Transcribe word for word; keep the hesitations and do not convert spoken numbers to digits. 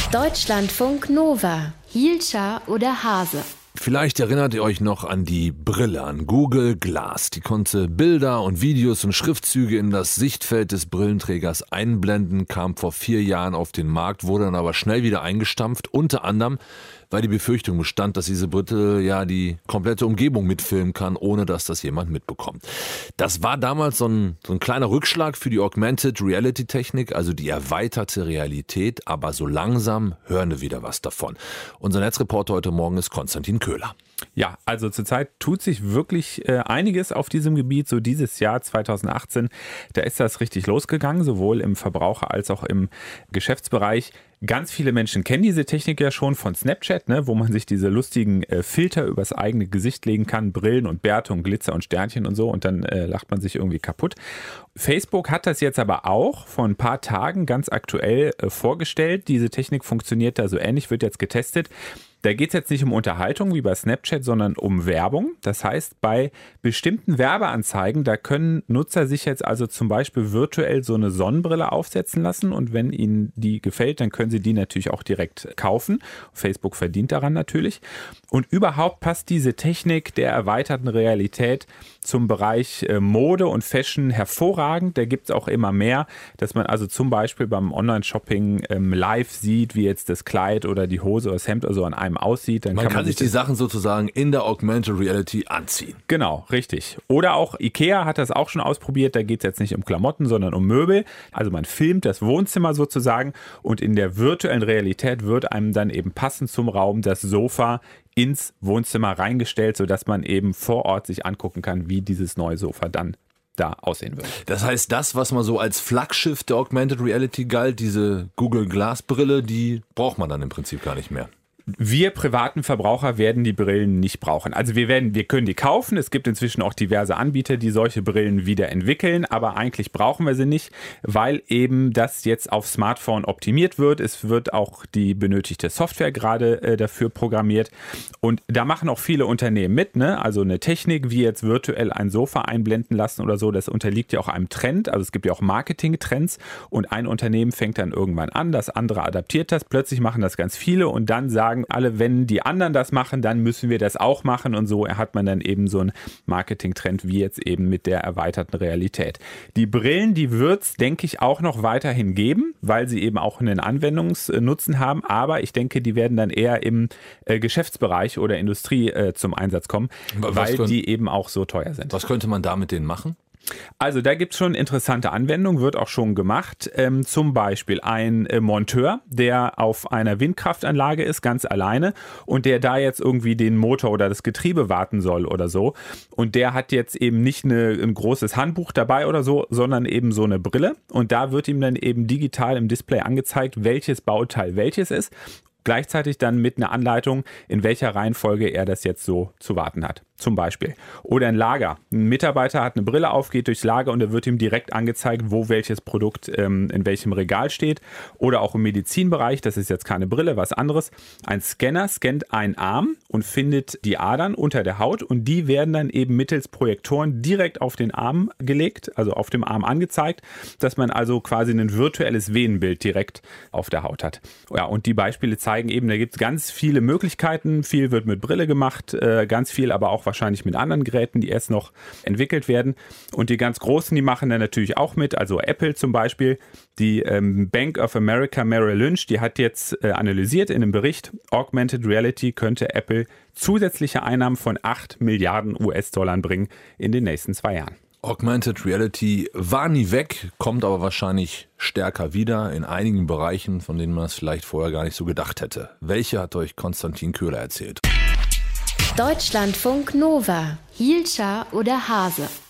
Deutschlandfunk Nova. Hielscher oder Hase? Vielleicht erinnert ihr euch noch an die Brille, an Google Glass. Die konnte Bilder und Videos und Schriftzüge in das Sichtfeld des Brillenträgers einblenden, kam vor vier Jahren auf den Markt, wurde dann aber schnell wieder eingestampft, unter anderem, weil die Befürchtung bestand, dass diese Brille ja die komplette Umgebung mitfilmen kann, ohne dass das jemand mitbekommt. Das war damals so ein, so ein kleiner Rückschlag für die Augmented Reality Technik, also die erweiterte Realität, aber so langsam hören wir wieder was davon. Unser Netzreporter heute Morgen ist Konstantin Köhler. Ja, also zurzeit tut sich wirklich äh, einiges auf diesem Gebiet. So dieses Jahr zweitausendachtzehn, da ist das richtig losgegangen, sowohl im Verbraucher- als auch im Geschäftsbereich. Ganz viele Menschen kennen diese Technik ja schon von Snapchat, ne, wo man sich diese lustigen äh, Filter übers eigene Gesicht legen kann, Brillen und Bärte und Glitzer und Sternchen und so, und dann äh, lacht man sich irgendwie kaputt. Facebook hat das jetzt aber auch vor ein paar Tagen ganz aktuell äh, vorgestellt. Diese Technik funktioniert da so ähnlich, wird jetzt getestet. Da geht es jetzt nicht um Unterhaltung wie bei Snapchat, sondern um Werbung. Das heißt, bei bestimmten Werbeanzeigen, da können Nutzer sich jetzt also zum Beispiel virtuell so eine Sonnenbrille aufsetzen lassen, und wenn ihnen die gefällt, dann können sie die natürlich auch direkt kaufen. Facebook verdient daran natürlich. Und überhaupt passt diese Technik der erweiterten Realität zum Bereich Mode und Fashion hervorragend. Da gibt es auch immer mehr, dass man also zum Beispiel beim Online-Shopping ähm, live sieht, wie jetzt das Kleid oder die Hose oder das Hemd oder so an einem aussieht. Dann man kann, kann man sich die Sachen sozusagen in der Augmented Reality anziehen. Genau, richtig. Oder auch Ikea hat das auch schon ausprobiert. Da geht es jetzt nicht um Klamotten, sondern um Möbel. Also man filmt das Wohnzimmer sozusagen, und in der virtuellen Realität wird einem dann eben passend zum Raum das Sofa ins Wohnzimmer reingestellt, sodass man eben vor Ort sich angucken kann, wie dieses neue Sofa dann da aussehen wird. Das heißt, das, was man so als Flaggschiff der Augmented Reality galt, diese Google Glass Brille, die braucht man dann im Prinzip gar nicht mehr. Wir privaten Verbraucher werden die Brillen nicht brauchen. Also wir werden, wir können die kaufen. Es gibt inzwischen auch diverse Anbieter, die solche Brillen wieder entwickeln, aber eigentlich brauchen wir sie nicht, weil eben das jetzt auf Smartphone optimiert wird. Es wird auch die benötigte Software gerade äh, dafür programmiert, und da machen auch viele Unternehmen mit, ne? Also eine Technik, wie jetzt virtuell ein Sofa einblenden lassen oder so, das unterliegt ja auch einem Trend. Also es gibt ja auch Marketing-Trends, und ein Unternehmen fängt dann irgendwann an, das andere adaptiert das, plötzlich machen das ganz viele, und dann sagen alle, wenn die anderen das machen, dann müssen wir das auch machen, und so hat man dann eben so einen Marketing-Trend wie jetzt eben mit der erweiterten Realität. Die Brillen, die wird es, denke ich, auch noch weiterhin geben, weil sie eben auch einen Anwendungsnutzen haben, aber ich denke, die werden dann eher im äh, Geschäftsbereich oder Industrie äh, zum Einsatz kommen, Was weil könnt, die eben auch so teuer sind. Was könnte man da mit denen machen? Also da gibt es schon interessante Anwendungen, wird auch schon gemacht. Ähm, zum Beispiel ein äh, Monteur, der auf einer Windkraftanlage ist, ganz alleine, und der da jetzt irgendwie den Motor oder das Getriebe warten soll oder so. Und der hat jetzt eben nicht eine, ein großes Handbuch dabei oder so, sondern eben so eine Brille. Und da wird ihm dann eben digital im Display angezeigt, welches Bauteil welches ist. Gleichzeitig dann mit einer Anleitung, in welcher Reihenfolge er das jetzt so zu warten hat. Zum Beispiel. Oder ein Lager. Ein Mitarbeiter hat eine Brille auf, geht durchs Lager, und da wird ihm direkt angezeigt, wo welches Produkt ähm, in welchem Regal steht. Oder auch im Medizinbereich, das ist jetzt keine Brille, was anderes. Ein Scanner scannt einen Arm und findet die Adern unter der Haut, und die werden dann eben mittels Projektoren direkt auf den Arm gelegt, also auf dem Arm angezeigt, dass man also quasi ein virtuelles Venenbild direkt auf der Haut hat. Ja, und die Beispiele zeigen eben, da gibt es ganz viele Möglichkeiten. Viel wird mit Brille gemacht, äh, ganz viel aber auch wahrscheinlich mit anderen Geräten, die erst noch entwickelt werden. Und die ganz Großen, die machen dann natürlich auch mit, also Apple zum Beispiel. Die ähm, Bank of America Merrill Lynch, die hat jetzt äh, analysiert in einem Bericht, Augmented Reality könnte Apple zusätzliche Einnahmen von acht Milliarden U S-Dollar bringen in den nächsten zwei Jahren. Augmented Reality war nie weg, kommt aber wahrscheinlich stärker wieder in einigen Bereichen, von denen man es vielleicht vorher gar nicht so gedacht hätte. Welche hat euch Konstantin Köhler erzählt? Deutschlandfunk Nova. Hielscher oder Hase?